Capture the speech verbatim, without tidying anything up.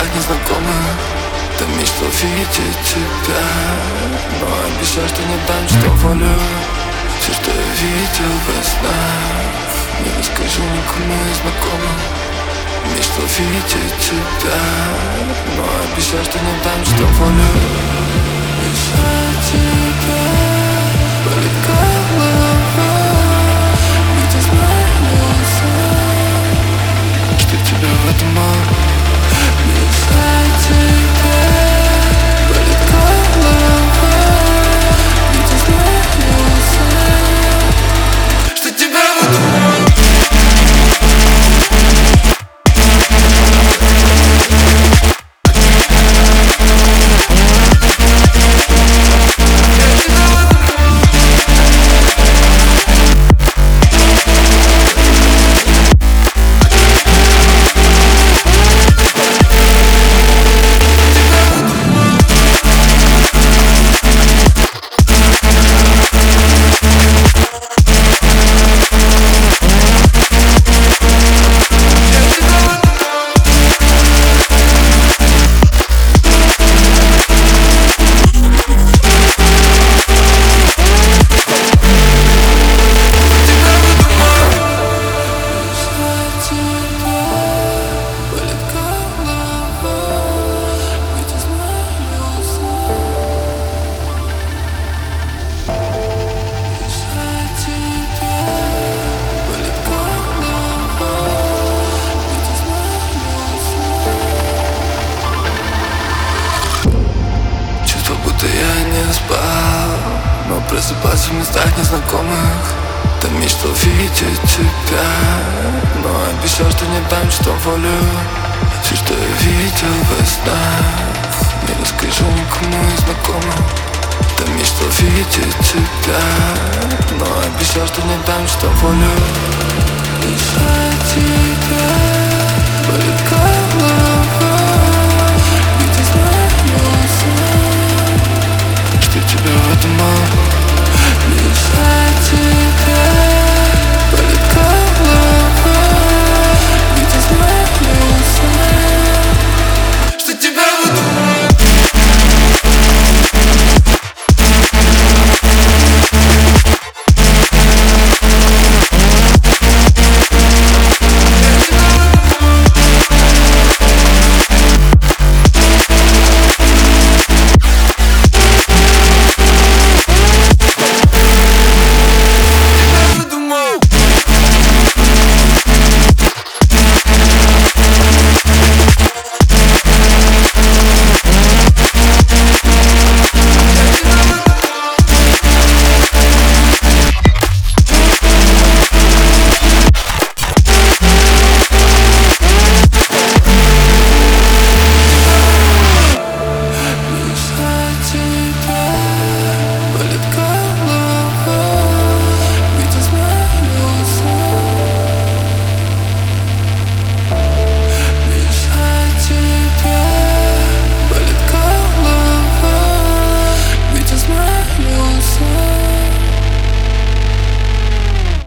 незнакомых. Ты мечтал видеть тебя, но обещал, что не дам, что волю. Все, что я видел во снах, не расскажу никому из знакомых. Мечтал видеть тебя, но обещал, что не дам, что волю. Из-за тебя болит голова, ведь я знаю сам, что тебя в этом мало. Из-за тебя болит голова, ведь я знаю сам, что тебя в этом мало. Будто я не спал, но просыпался в местах незнакомых. Там мечтал видеть тебя, но обещал, что не дам, что волю. Все, что я видел во снах, не расскажу никому из знакомых. Там мечтал видеть тебя, но обещал, что не дам, что волю. Из-за тебя болит голова.